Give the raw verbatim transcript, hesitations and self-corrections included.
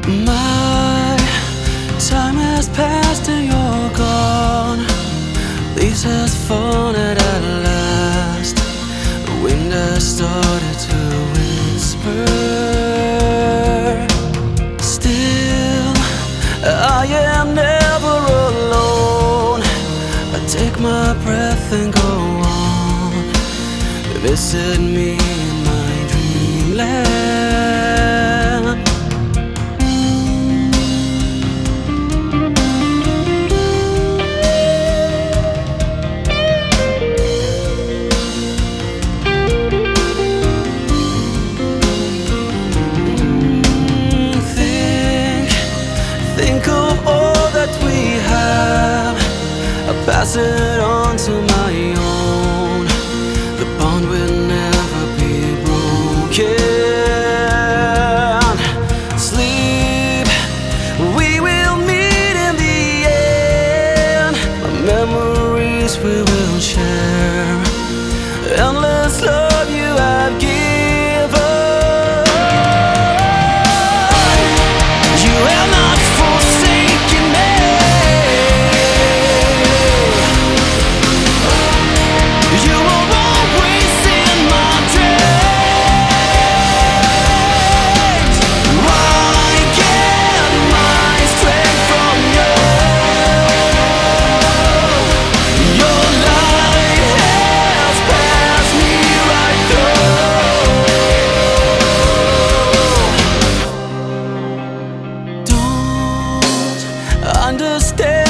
My time has passed and you're gone. Leaves has fallen at last. The wind has started to whisper. Still, I am never alone. I take my breath and go on. Visit me in my dreamland. Think of all that we have. I pass it on to my own. The bond will never be broken. Sleep, we will meet in the end. My memories we will share. Endless love you have given. You have not forsaken me. You are always in my dreams. I get my strength from you. Your light has passed me right through. Don't understand